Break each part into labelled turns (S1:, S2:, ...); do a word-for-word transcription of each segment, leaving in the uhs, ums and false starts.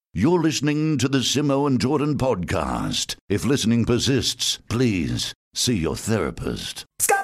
S1: You're listening to the Simo and Jordan podcast. If listening persists, please see your therapist.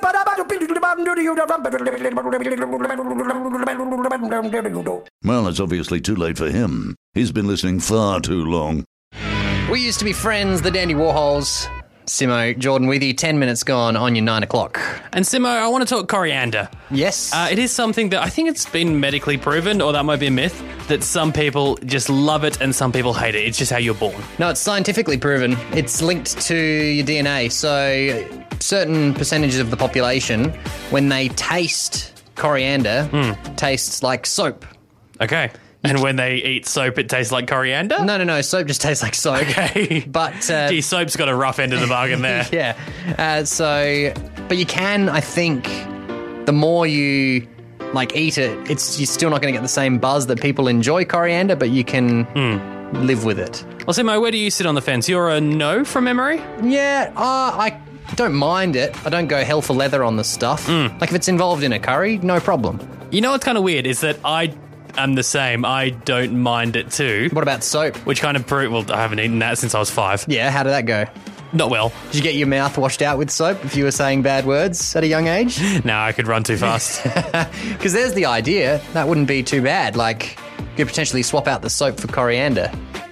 S1: Well, it's obviously too late for him. He's been listening far too long.
S2: We used to be friends, the Dandy Warhols. Simo, Jordan with you, ten minutes gone on your nine o'clock.
S3: And Simo, I want to talk coriander.
S2: Yes.
S3: Uh, it is something that I think it's been medically proven, or that might be a myth, that some people just love it and some people hate it. It's just how you're born.
S2: No, it's scientifically proven. It's linked to your D N A. So certain percentages of the population, when they taste coriander, mm. tastes like soap.
S3: Okay. And when they eat soap, it tastes like coriander?
S2: No, no, no. Soap just tastes like soap.
S3: Okay.
S2: But uh,
S3: gee, soap's got a rough end of the bargain there.
S2: Yeah. Uh, so, but you can, I think, the more you like eat it, it's you're still not going to get the same buzz that people enjoy coriander, but you can mm. live with it.
S3: Well, Simo, where do you sit on the fence? You're a no from memory?
S2: Yeah, uh, I don't mind it. I don't go hell for leather on the stuff. Mm. Like if it's involved in a curry, no problem.
S3: You know what's kind of weird is that I. I'm the same. I don't mind it too.
S2: What about soap?
S3: Which kind of prove... Well, I haven't eaten that since I was five.
S2: Yeah, how did that go?
S3: Not well.
S2: Did you get your mouth washed out with soap if you were saying bad words at a young age?
S3: No, I could run too fast.
S2: Because there's the idea. That wouldn't be too bad. Like, you could potentially swap out the soap for coriander.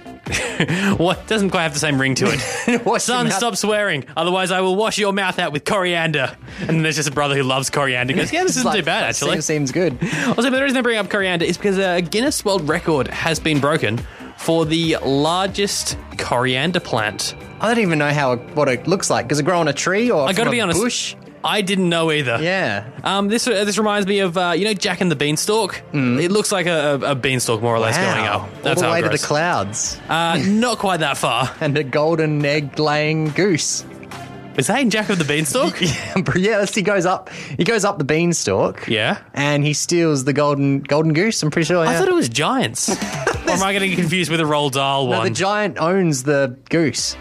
S3: What? Doesn't quite have the same ring to it. Son, stop swearing. Otherwise, I will wash your mouth out with coriander. And then there's just a brother who loves coriander. He goes, yeah, this isn't
S2: like,
S3: too bad, actually.
S2: Seems, seems good.
S3: Also, the reason I bring up coriander is because a Guinness World Record has been broken for the largest coriander plant.
S2: I don't even know how it, what it looks like. Does it grow on a tree or
S3: I gotta
S2: from
S3: be
S2: a
S3: honest,
S2: bush?
S3: I didn't know either.
S2: Yeah.
S3: Um, this this reminds me of, uh, you know, Jack and the Beanstalk? Mm. It looks like a, a beanstalk, more or less,
S2: wow.
S3: going up. That's
S2: All the
S3: how
S2: way
S3: it
S2: to
S3: grows.
S2: the clouds.
S3: Uh, not quite that far.
S2: And a golden egg-laying goose.
S3: Is that in Jack of the Beanstalk?
S2: yeah, yeah, he goes up. He goes up the beanstalk.
S3: Yeah.
S2: And he steals the golden golden goose. I'm pretty sure. Yeah.
S3: I thought it was giants. Or am I getting confused with a Roald Dahl one?
S2: No, the giant owns the goose.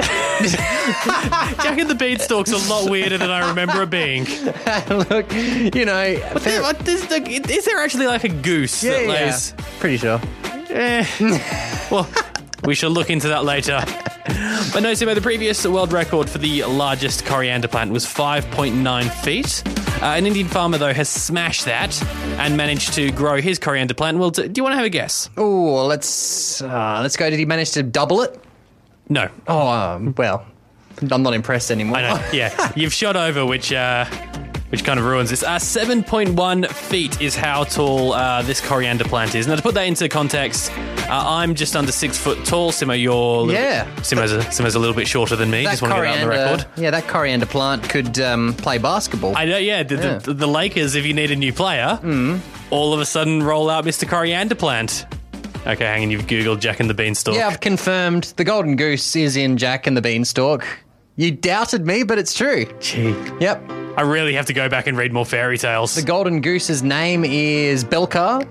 S3: Jack and the Beanstalk's a lot weirder than I remember it being.
S2: Look, you know,
S3: but there, what, is, there, is there actually like a goose
S2: yeah,
S3: that lays?
S2: Yeah. Pretty sure.
S3: Eh. Well, we shall look into that later. But no, Simo, the previous world record for the largest coriander plant was five point nine feet. Uh, an Indian farmer, though, has smashed that and managed to grow his coriander plant. Well, do you want to have a guess?
S2: Oh, let's uh, let's go. Did he manage to double it?
S3: No.
S2: Oh, um, well, I'm not impressed anymore.
S3: I know, yeah. You've shot over, which uh, which kind of ruins this. Uh, seven point one feet is how tall uh, this coriander plant is. Now, to put that into context, uh, I'm just under six foot tall. Simo, you're...
S2: Yeah.
S3: Bit, Simo's, a, Simo's a little bit shorter than me.
S2: That
S3: just want to get that on the record.
S2: Yeah, that coriander plant could um, play basketball.
S3: I know, yeah. The,
S2: yeah.
S3: The, the Lakers, if you need a new player, mm. all of a sudden roll out Mister Coriander Plant. Okay, hang on, you've Googled Jack and the Beanstalk.
S2: Yeah, I've confirmed. The golden goose is in Jack and the Beanstalk. You doubted me, but it's true.
S3: Gee.
S2: Yep.
S3: I really have to go back and read more fairy tales.
S2: The golden goose's name is Belcar.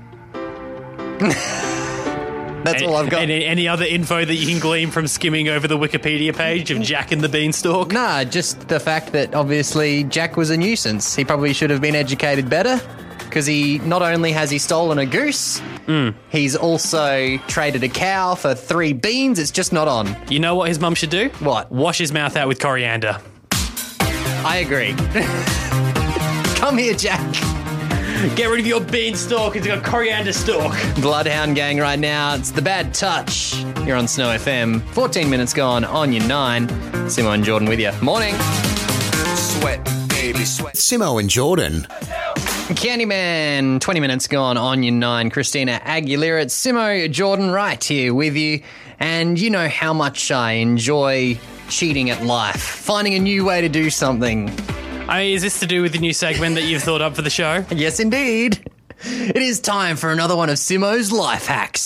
S2: That's
S3: any,
S2: all I've got.
S3: Any, any other info that you can glean from skimming over the Wikipedia page of Jack and the Beanstalk?
S2: Nah, just the fact that obviously Jack was a nuisance. He probably should have been educated better. Because he not only has he stolen a goose, mm. he's also traded a cow for three beans. It's just not on.
S3: You know what his mum should do?
S2: What?
S3: Wash his mouth out with coriander.
S2: I agree. Come here, Jack.
S3: Get rid of your beanstalk. It's got coriander stalk.
S2: Bloodhound Gang right now. It's The Bad Touch. You're on Snow F M. fourteen minutes gone on your nine. Simo and Jordan with you. Morning.
S4: Sweat, baby, sweat. Simo and Jordan.
S2: Candyman, twenty minutes gone on your nine. Christina Aguilera, it's Simo, Jordan, right here with you. And you know how much I enjoy cheating at life, finding a new way to do something.
S3: I mean, is this to do with the new segment that you've thought up for the show?
S2: Yes, indeed. It is time for another one of Simo's life hacks.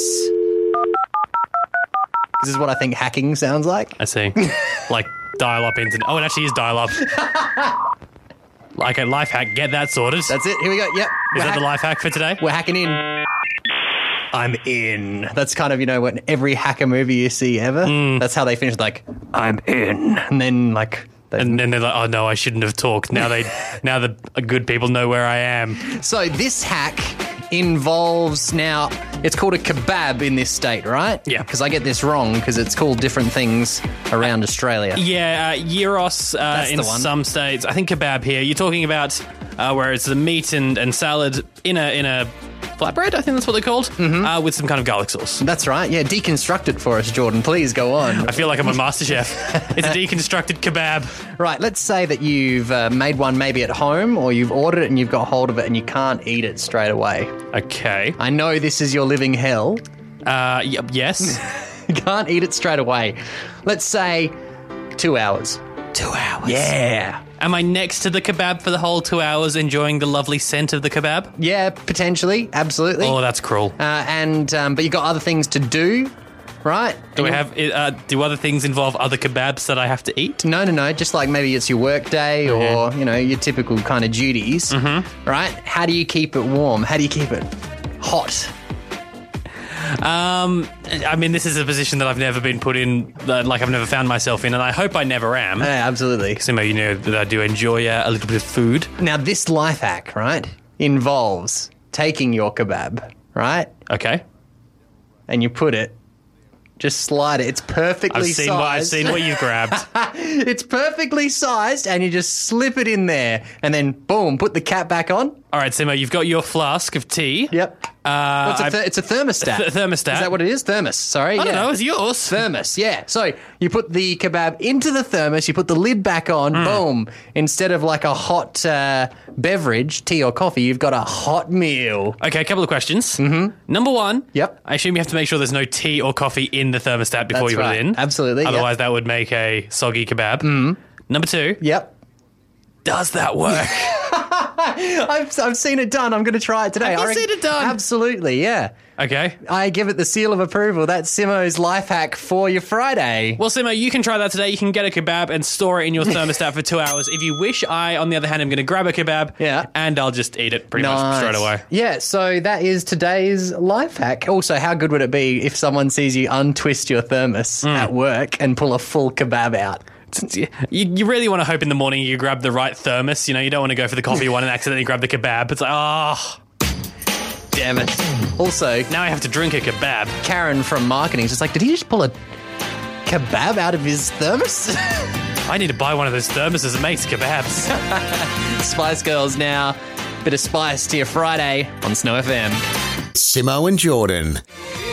S2: This is what I think hacking sounds like.
S3: I see. Like dial-up internet. Oh, it actually is dial-up. Like a life hack, get that sorted.
S2: That's it. Here we go. Yep.
S3: Is
S2: We're
S3: that
S2: hack-
S3: the life hack for today?
S2: We're hacking in. I'm in. That's kind of, you know, what every hacker movie you see ever. Mm. That's how they finish, like, I'm in. And then, like...
S3: And then they're like, oh, no, I shouldn't have talked. Now they, now the good people know where I am.
S2: So this hack involves... Now, It's called a kebab in this state, right?
S3: Yeah.
S2: Because I get this wrong because it's called different things around Australia.
S3: Yeah, uh, gyros uh,
S2: That's
S3: in
S2: the one.
S3: some states. I think kebab here. You're talking about uh, where it's the meat and, and salad in a in a flatbread. I think that's what they're called,
S2: Mm-hmm.
S3: uh, with some kind of garlic sauce.
S2: That's right. Yeah, deconstruct it for us, Jordan. Please go on.
S3: I feel like I'm a master chef. It's a deconstructed kebab.
S2: Right, let's say that you've uh, made one maybe at home or you've ordered it and you've got hold of it and you can't eat it straight away.
S3: Okay.
S2: I know this is your living hell.
S3: Uh, y- yes.
S2: You can't eat it straight away. Let's say two hours. Two hours. Yeah.
S3: Am I next to the kebab for the whole two hours enjoying the lovely scent of the kebab?
S2: Yeah, potentially. Absolutely.
S3: Oh, that's cruel.
S2: Uh, and um, but you've got other things to do, right?
S3: Do we have? Uh, do other things involve other kebabs that I have to eat?
S2: No, no, no. Just like maybe it's your work day or, you know, your typical kind of duties, mm-hmm. right? How do you keep it warm? How do you keep it hot?
S3: Um, I mean, this is a position that I've never been put in, uh, like I've never found myself in, and I hope I never am.
S2: Yeah, absolutely.
S3: Simo, you know that I do enjoy uh, a little bit of food.
S2: Now, this life hack, right, involves taking your kebab, right?
S3: Okay.
S2: And you put it, just slide it. It's perfectly
S3: I've seen
S2: sized.
S3: what I've seen what you've grabbed.
S2: It's perfectly sized, and you just slip it in there, and then boom, put the cap back on.
S3: All right, Simo, you've got your flask of tea.
S2: Yep.
S3: Uh,
S2: What's a
S3: I've-
S2: th- it's a thermostat.
S3: Th- thermostat.
S2: Is that what it is? Thermos. Sorry.
S3: I
S2: yeah.
S3: don't know. It's yours.
S2: Thermos, yeah. So you put the kebab into the thermos, you put the lid back on,
S3: Hmm.
S2: boom. Instead of like a hot uh, beverage, tea or coffee, you've got a hot meal.
S3: Okay, a couple of questions. Mm-hmm. Number one.
S2: Yep.
S3: I assume you have to make sure there's no tea or coffee in the thermostat before
S2: That's
S3: you put
S2: right.
S3: it in.
S2: Absolutely, yep.
S3: Otherwise, that would make a soggy kebab. Mm. Number two.
S2: Yep.
S3: Does that work?
S2: I've, I've seen it done. I'm going to try it today.
S3: Have you
S2: I reckon-
S3: seen it done?
S2: Absolutely, yeah.
S3: Okay.
S2: I give it the seal of approval. That's Simo's life hack for your Friday.
S3: Well, Simo, you can try that today. You can get a kebab and store it in your thermostat for two hours. If you wish, I, on the other hand, am going to grab a kebab
S2: Yeah.
S3: and I'll just eat it pretty much
S2: Nice.
S3: straight away.
S2: Yeah, so that is today's life hack. Also, how good would it be if someone sees you untwist your thermos
S3: Mm.
S2: at work and pull a full kebab out?
S3: You, you really want to hope in the morning you grab the right thermos. You know, you don't want to go for the coffee one and accidentally grab the kebab. It's like, oh,
S2: Damn it. Also,
S3: now I have to drink a kebab.
S2: Karen from marketing is just like, did he just pull a kebab out of his thermos?
S3: I need to buy one of those thermoses that makes kebabs.
S2: Spice Girls now. Bit of spice to your Friday on Snow F M.
S4: Simo and Jordan.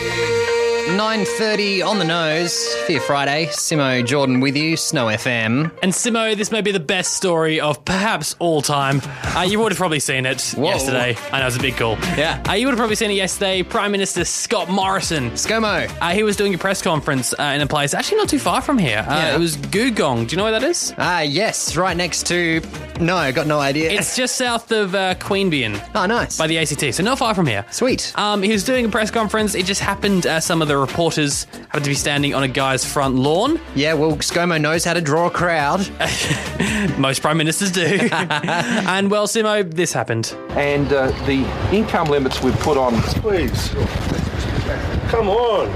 S2: nine thirty on the nose for your Friday. Simo Jordan with you, Snow F M.
S3: And Simo, this may be the best story of perhaps all time. Uh, you would have probably seen it
S2: Whoa.
S3: yesterday. I know, it's a big call.
S2: Yeah.
S3: Uh, you would have probably seen it yesterday. Prime Minister Scott Morrison.
S2: ScoMo.
S3: Uh, he was doing a press conference uh, in a place actually not too far from here. Uh,
S2: Yeah.
S3: It was Gugong. Do you know where that is?
S2: Ah, yes, right next to... No, I got no idea.
S3: It's just south of uh, Queanbeyan
S2: Oh, nice.
S3: by the A C T, so not far from here.
S2: Sweet.
S3: Um, he was doing a press conference. It just happened uh, some of the reporters happened to be standing on a guy's front lawn.
S2: Yeah, well, ScoMo knows how to draw a crowd.
S3: Most prime ministers do. And, well, Simo, this happened.
S5: and uh, the income limits we've put on.
S6: Please. Come on.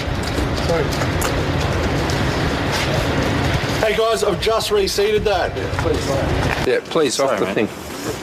S6: Hey guys, I've just reseated that.
S5: Yeah, please, off the thing.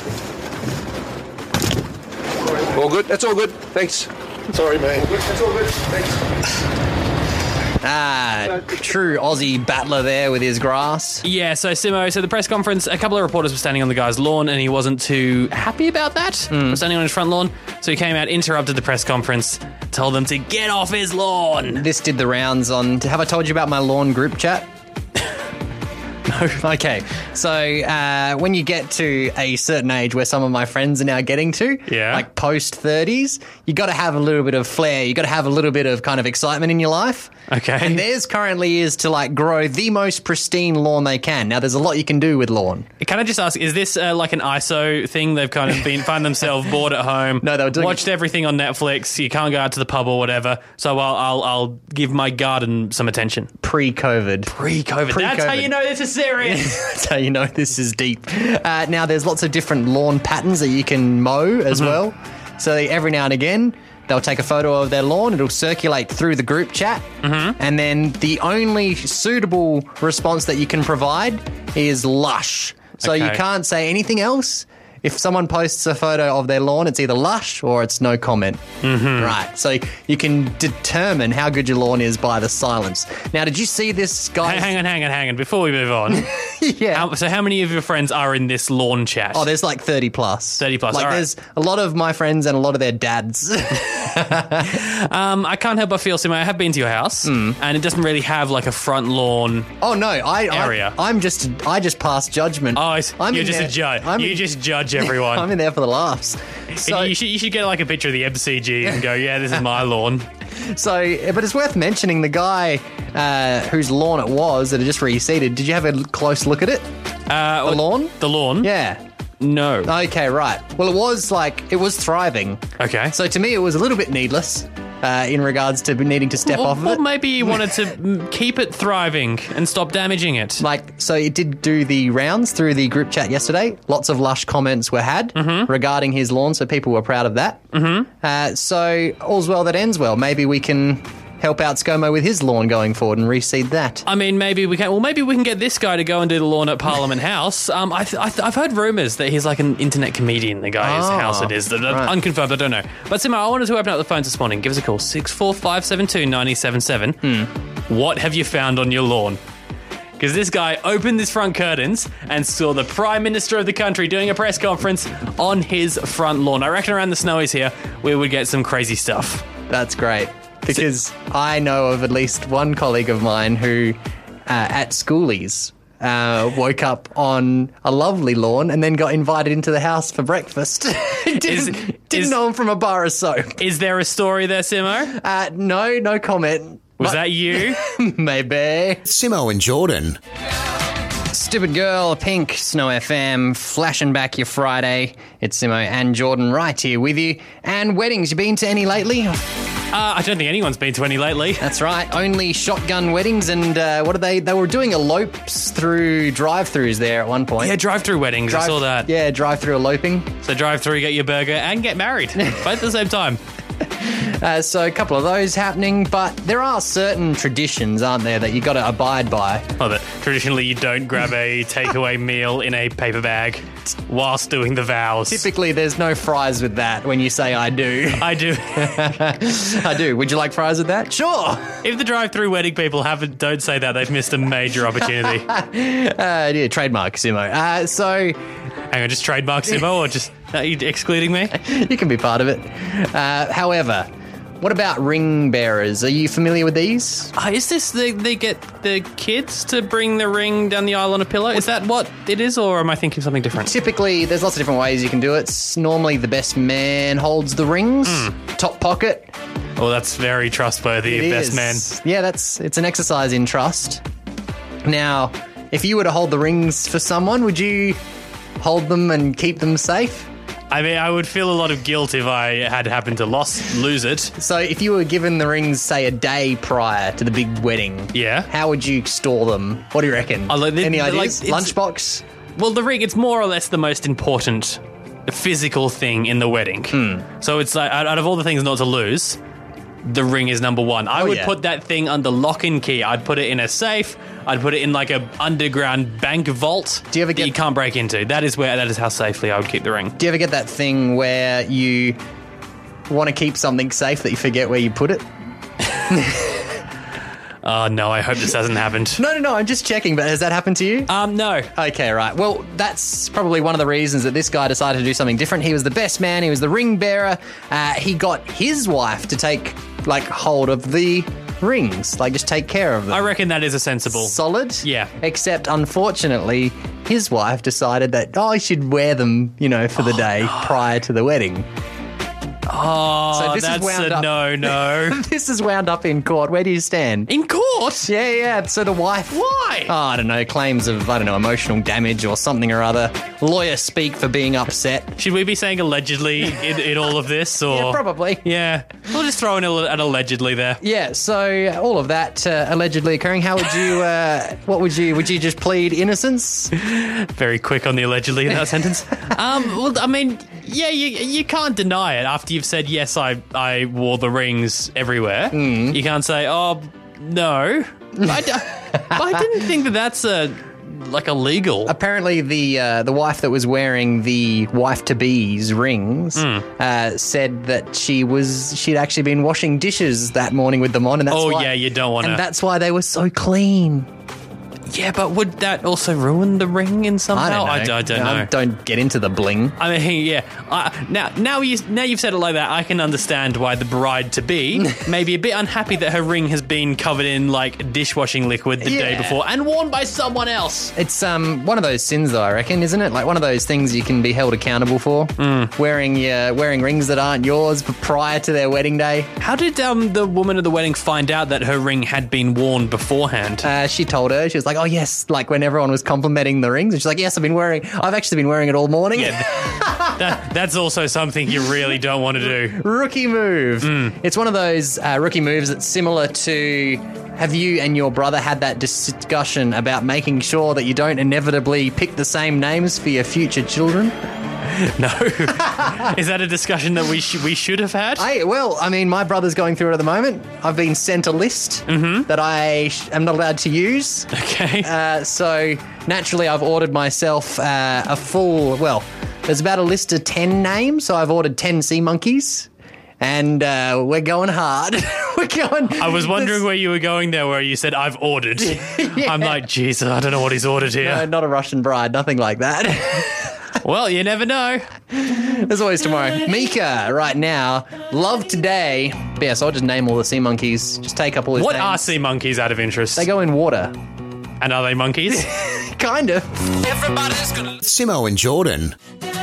S5: All good? That's all good. Thanks.
S6: Sorry, man. That's all good. Thanks.
S2: Ah, true Aussie battler there with his grass.
S3: Yeah, so Simo, so the press conference, a couple of reporters were standing on the guy's lawn and he wasn't too happy about that.
S2: Mm.
S3: Was standing on his front lawn. So he came out, interrupted the press conference, told them to get off his lawn.
S2: This did the rounds on... Have I told you about my lawn group chat? No. Okay. So uh, when you get to a certain age where some of my friends are now getting to,
S3: Yeah.
S2: like post thirties, you got to have a little bit of flair. You got to have a little bit of kind of excitement in your life.
S3: Okay.
S2: And theirs currently is to like grow the most pristine lawn they can. Now, there's a lot you can do with lawn.
S3: Can I just ask, is this uh, like an I S O thing? They've kind of been find themselves bored at home.
S2: No, they were doing
S3: watched everything on Netflix. You can't go out to the pub or whatever. So I'll I'll, I'll give my garden some attention.
S2: Pre-COVID.
S3: Pre-COVID. That's how
S2: Pre-COVID.
S3: you know this is serious.
S2: That's how you know this is deep. Uh, now, there's lots of different lawn patterns that you can mow as
S3: Mm-hmm.
S2: well. So every now and again, they'll take a photo of their lawn. It'll circulate through the group chat. Mm-hmm. And then the only suitable response that you can provide is lush. So you
S3: Okay.
S2: can't say anything else. if someone posts a photo of their lawn, it's either lush or it's no comment. Mm-hmm. Right. So you can determine how good your lawn is by the silence. Now, did you see this guy?
S3: Hang on, hang on, hang on. Before we move on,
S2: yeah.
S3: how, so how many of your friends are in this lawn chat?
S2: Oh, there's like thirty plus.
S3: thirty plus,
S2: Like
S3: all right.
S2: there's a lot of my friends and a lot of their dads.
S3: um, I can't help but feel, Simo, I have been to your house,
S2: Hmm.
S3: and it doesn't really have like a front lawn.
S2: Oh no, I,
S3: Area.
S2: I I'm just I just pass judgment.
S3: Oh, it's-
S2: I'm
S3: you're
S2: in
S3: just
S2: there-
S3: a judge.
S2: I'm
S3: You
S2: in-
S3: just judge everyone.
S2: I'm in there for the laughs. So,
S3: you, should, you should get like a picture of the M C G and go, yeah, this is my lawn.
S2: so, but it's worth mentioning the guy uh, whose lawn it was that had just reseeded. Did you have a close look at it?
S3: Uh,
S2: The lawn?
S3: The lawn?
S2: Yeah.
S3: No.
S2: Okay, right. Well, it was like it was thriving.
S3: Okay.
S2: So to me, it was a little bit needless uh, in regards to needing to step
S3: well,
S2: off of
S3: well,
S2: it.
S3: maybe you wanted to mm, keep it thriving and stop damaging it.
S2: Like, so it did do the rounds through the group chat yesterday. Lots of lush comments were had
S3: Mm-hmm.
S2: regarding his lawn, so people were proud of that. Mm-hmm. Uh, so all's well that ends well. Maybe we can help out ScoMo with his lawn going forward and reseed that.
S3: I mean, maybe we can. Well, maybe we can get this guy to go and do the lawn at Parliament House. Um, I th- I th- I've heard rumours that he's like an internet comedian. The guy's
S2: Oh,
S3: house it is. That
S2: right.
S3: Unconfirmed. I don't know. But Simo, I wanted to open up the phones this morning. Give us a call six four five seven two nine seven seven.
S2: Hmm.
S3: What have you found on your lawn? Because this guy opened his front curtains and saw the Prime Minister of the country doing a press conference on his front lawn. I reckon around the Snowies here, we would get some crazy stuff.
S2: That's great. Because I know of at least one colleague of mine who, uh, at schoolies, uh, woke up on a lovely lawn and then got invited into the house for breakfast. didn't
S3: Is-
S2: didn't
S3: is-
S2: know him from a bar of soap.
S3: Is there a story there, Simo?
S2: Uh, no, no comment.
S3: Was
S2: But-
S3: that you?
S2: Maybe.
S4: Simo and Jordan.
S2: Stupid Girl, Pink, Snow F M, flashing back your Friday. It's Simo and Jordan right here with you. And weddings, you been to any lately?
S3: Uh, I don't think anyone's been to any lately.
S2: That's right, only shotgun weddings. And uh, what are they? They were doing elopes through drive-thrus there at one point.
S3: Yeah, drive-through weddings. I
S2: Drive-
S3: saw that.
S2: Yeah, drive-through eloping.
S3: So drive-through, get your burger, and get married, both at the same time.
S2: Uh, so a couple of those happening, but there are certain traditions, aren't there, that you got to abide by.
S3: Well, that traditionally you don't grab a takeaway meal in a paper bag whilst doing the vows.
S2: Typically, there's no fries with that when you say I do.
S3: I do.
S2: I do. Would you like fries with that? Sure.
S3: If the drive-through wedding people haven't, don't say that, they've missed a major opportunity.
S2: Uh, yeah, trademark, Simo. Uh, so
S3: Hang on, just trademark Simo, or just are you excluding me?
S2: you can be part of it. Uh, however, what about ring bearers? Are you familiar with these?
S3: Uh, is this the, they get the kids to bring the ring down the aisle on a pillow? Is that what it is, or am I thinking something different?
S2: Typically, there's lots of different ways you can do it. S- Normally, the best man holds the rings, top pocket.
S3: Oh, that's very trustworthy,
S2: It
S3: best
S2: is.
S3: man.
S2: Yeah, that's it's an exercise in trust. Now, if you were to hold the rings for someone, would you hold them and keep them safe?
S3: I mean, I would feel a lot of guilt if I had happened to lost, lose it.
S2: So, if you were given the rings, say, a day prior to the big wedding,
S3: Yeah.
S2: how would you store them? What do you reckon?
S3: Oh, like, the-
S2: Any
S3: the- like,
S2: ideas?
S3: it's-
S2: Lunchbox?
S3: Well, the ring, it's more or less the most important physical thing in the wedding.
S2: Hmm.
S3: So it's like, out out of all the things not to lose, the ring is number one. I
S2: Oh,
S3: would
S2: yeah.
S3: put that thing under lock and key. I'd put it in a safe. I'd put it in like a underground bank vault
S2: Do you ever
S3: that
S2: get-
S3: you can't break into. That is where, that is how safely I would keep the ring.
S2: Do you ever get that thing where you want to keep something safe that you forget where you put it?
S3: Oh, no, I hope this hasn't happened.
S2: No, no, no, I'm just checking, but has that happened to you?
S3: Um, no.
S2: Okay, right. Well, that's probably one of the reasons that this guy decided to do something different. He was the best man. He was the ring bearer. Uh, he got his wife to take, like, hold of the rings. Like, just take care of them.
S3: I reckon that is a sensible.
S2: Solid?
S3: Yeah.
S2: Except, unfortunately, his wife decided that, oh, I should wear them, you know, for the day prior to the wedding.
S3: Oh,
S2: So this is
S3: that's
S2: wound
S3: a
S2: up-
S3: no, no.
S2: This is wound up in court. Where do you stand?
S3: In court?
S2: Yeah, yeah. So the wife.
S3: Why?
S2: Oh, I don't know. Claims of, I don't know, emotional damage or something or other. Lawyer speak for being upset.
S3: Should we be saying allegedly in, in all of this? Or?
S2: Yeah, probably.
S3: Yeah. We'll just throw in a, an allegedly there.
S2: Yeah, so uh, all of that uh, allegedly occurring. How would you, uh, what would you, would you just plead innocence?
S3: Very quick on the allegedly in that sentence. Um, well, I mean, yeah, you you can't deny it after you've said, yes, I, I wore the rings everywhere.
S2: Mm.
S3: You can't say, oh, no. I, d- I didn't think that that's a like illegal.
S2: Apparently, the uh, the wife that was wearing the wife-to-be's rings
S3: Mm.
S2: uh, said that she was she'd actually been washing dishes that morning with them on, and that's
S3: Oh,
S2: why,
S3: yeah, you don't wanna-
S2: and that's why they were so clean.
S3: Yeah, but would that also ruin the ring in somehow?
S2: I don't know.
S3: I, d- I don't know.
S2: Um, don't get into the bling.
S3: I mean, yeah. Uh, now, now you now you've said it like that, I can understand why the bride to be may be a bit unhappy that her ring has been covered in like dishwashing liquid the day
S2: Yeah.
S3: before and worn by someone else.
S2: It's um one of those sins, though, I reckon, isn't it? Like one of those things you can be held accountable for.
S3: Mm.
S2: Wearing your wearing rings that aren't yours prior to their wedding day.
S3: How did um the woman at the wedding find out that her ring had been worn beforehand?
S2: Uh, she told her, she was like, "Oh yes," like when everyone was complimenting the rings, and she's like, "Yes, I've been wearing. I've actually been wearing it all morning."
S3: Yeah, that, that's also something you really don't want to do.
S2: Rookie move.
S3: Mm.
S2: It's one of those uh, rookie moves that's similar to. Have you and your brother had that discussion about making sure that you don't inevitably pick the same names for your future children?
S3: No. Is that a discussion that we sh- we should have had?
S2: I, well, I mean, my brother's going through it at the moment. I've been sent a list
S3: Mm-hmm.
S2: that I sh- am not allowed to use.
S3: Okay.
S2: Uh, so naturally, I've ordered myself uh, a full. Well, there's about a list of ten names, so I've ordered ten sea monkeys, and uh, we're going hard. we're going.
S3: I was wondering
S2: this-
S3: where you were going there, where you said, I've ordered. I'm like, Jesus, I don't know what he's ordered here.
S2: No, not a Russian bride, nothing like that.
S3: Well, you never know.
S2: There's always tomorrow. Mika, right now, love today. But yeah, so I'll just name all the sea monkeys. Just take up all his
S3: What
S2: names.
S3: are sea monkeys out of interest?
S2: They go in water.
S3: And are they monkeys?
S2: Kind of.
S4: Simo and Jordan.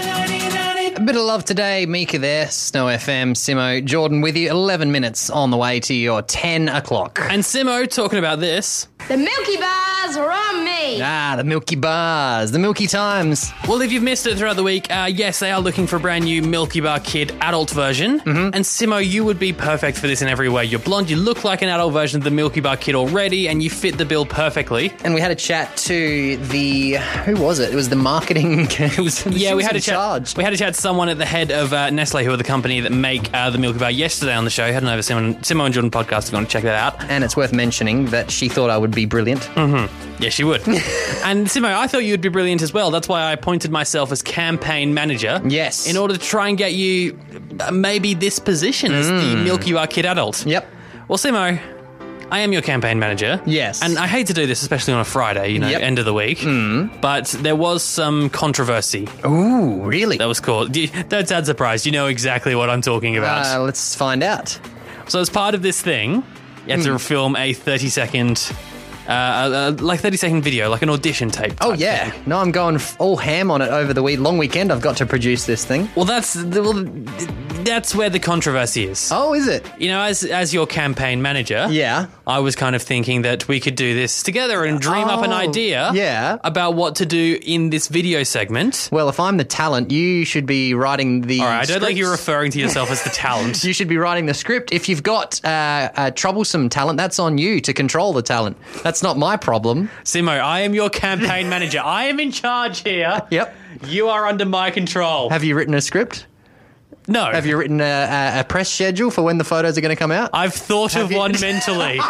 S2: A bit of love today, Mika there, Snow F M, Simo, Jordan with you. eleven minutes on the way to your ten o'clock.
S3: And Simo, talking about this.
S7: The Milky Bars are on me.
S2: Ah, the Milky Bars, the Milky Times.
S3: Well, if you've missed it throughout the week, uh, yes, they are looking for a brand new Milky Bar Kid adult version. Mm-hmm. And Simo, you would be perfect for this in every way. You're blonde, you look like an adult version of the Milky Bar Kid already, and you fit the bill perfectly.
S2: And we had a chat to the, who was it? It was the marketing, it was,
S3: Yeah,
S2: she
S3: we
S2: was
S3: had
S2: in
S3: a chat.
S2: charge.
S3: We had a chat to someone at the head of uh, Nestle, who are the company that make uh, the Milky Bar, yesterday on the show. Head on over to Simo, Simo and Jordan podcast if you want to check that out.
S2: And it's worth mentioning that she thought I would be brilliant.
S3: Mm-hmm. Yes, she would. And Simo, I thought you'd be brilliant as well. That's why I appointed myself as campaign manager.
S2: Yes.
S3: In order to try and get you uh, maybe this position as the Milky Bar Kid adult.
S2: Yep.
S3: Well, Simo, I am your campaign manager.
S2: Yes.
S3: And I hate to do this, especially on a Friday, you know,
S2: Yep.
S3: end of the week. Mm. But there was some controversy
S2: Ooh, really?
S3: that was caused. Do you- Don't sound surprised. You know exactly what I'm talking about.
S2: Uh, let's find out.
S3: So as part of this thing, you had
S2: Hmm.
S3: to film a thirty second, uh, uh, like thirty second video, like an audition tape.
S2: Oh,
S3: type
S2: yeah.
S3: thing.
S2: No, I'm going f- all ham on it over the week. Long weekend, I've got to produce this thing.
S3: Well, that's well, that's where the controversy is.
S2: Oh, is it?
S3: You know, as as your campaign manager,
S2: Yeah.
S3: I was kind of thinking that we could do this together and dream up an
S2: Oh,
S3: idea,
S2: yeah.
S3: about what to do in this video segment.
S2: Well, if I'm the talent, you should be writing the
S3: All right, I don't think you're
S2: scripts.
S3: referring to yourself as the talent.
S2: You should be writing the script. If you've got uh, uh, troublesome talent, that's on you to control the talent. That's not my problem.
S3: Simo, I am your campaign manager. I am in charge here.
S2: Yep.
S3: You are under my control.
S2: Have you written a script?
S3: no.
S2: Have you written a, a, a press schedule for when the photos are going to come out?
S3: I've thought of
S2: you-
S3: one mentally.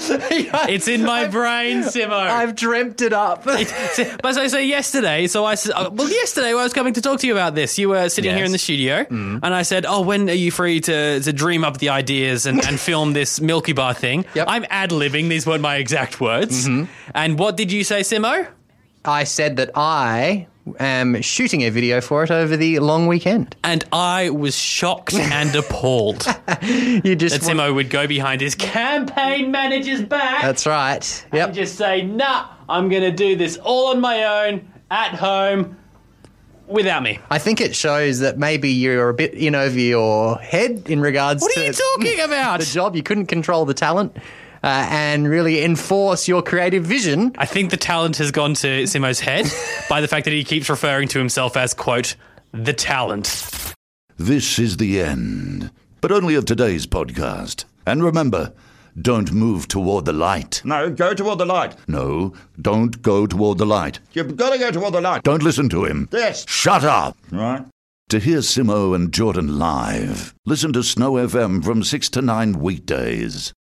S3: It's in my brain, Simo.
S2: I've dreamt it up.
S3: But so, so yesterday, so I said, uh, well, yesterday when I was coming to talk to you about this, you were sitting
S2: Yes.
S3: here in the studio, and I said, oh, when are you free to, to dream up the ideas and, and film this Milky Bar thing?
S2: Yep.
S3: I'm ad-libbing, these weren't my exact words. And what did you say, Simo?
S2: I said that I am shooting a video for it over the long weekend.
S3: And I was shocked and appalled that
S2: You just want-
S3: Simo would go behind his campaign manager's back
S2: That's right.
S3: and
S2: Yep.
S3: just say, nah, I'm going to do this all on my own, at home, without me.
S2: I think it shows that maybe you're a bit in over your head in regards
S3: What
S2: to
S3: are you talking about?
S2: the job. You couldn't control the talent uh, and really enforce your creative vision.
S3: I think the talent has gone to Simo's head by the fact that he keeps referring to himself as, quote, the talent.
S1: This is the end, but only of today's podcast. And remember, don't move toward the light.
S8: No, go toward the light.
S1: No, don't go toward the light.
S8: You've got to go toward the light.
S1: Don't listen to him.
S8: Yes.
S1: Shut up.
S8: Right.
S1: To hear Simo and Jordan live, listen to Snow F M from six to nine weekdays.